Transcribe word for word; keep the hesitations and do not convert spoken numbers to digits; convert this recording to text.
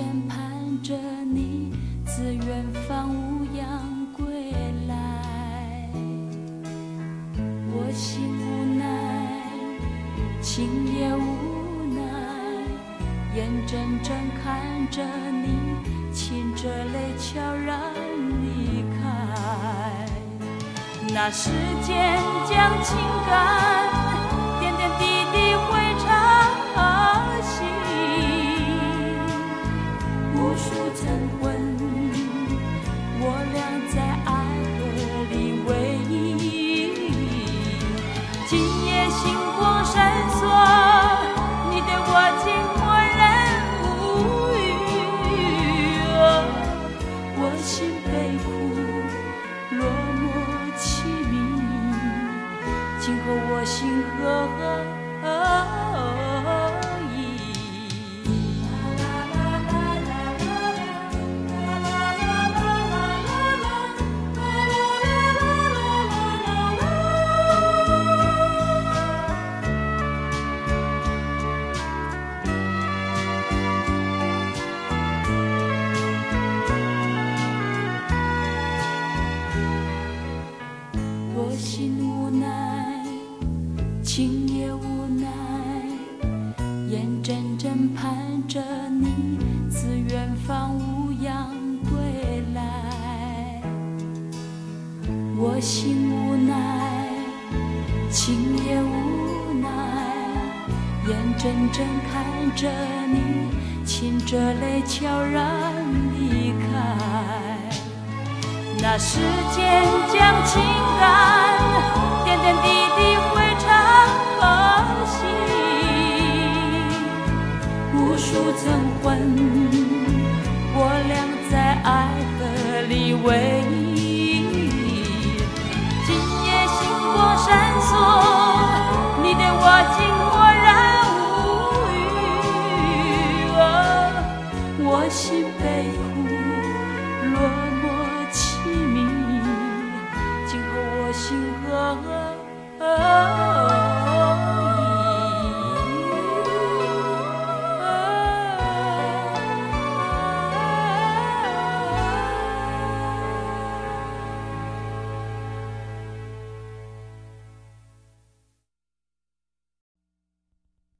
正盼着你自远方无恙归来。我心无奈，情也无奈，眼睁睁看着你噙着泪悄然离开。那时间将情感点点滴滴汇成心，无数晨昏，我俩在爱河里偎依。今夜星光闪烁，你对我静默然无语。我心悲苦，落寞凄迷，今后我心何以？我心无奈，情也无奈，眼睁睁盼着你自远方无恙归来。我心无奈，情也无奈，眼睁睁看着你噙着泪悄然离开。那时间将情感点点滴滴汇成心，无数晨昏，我俩在爱河里偎依。今夜星光闪烁，你对我静默然无语。我心悲苦，落寞凄迷，今后我心何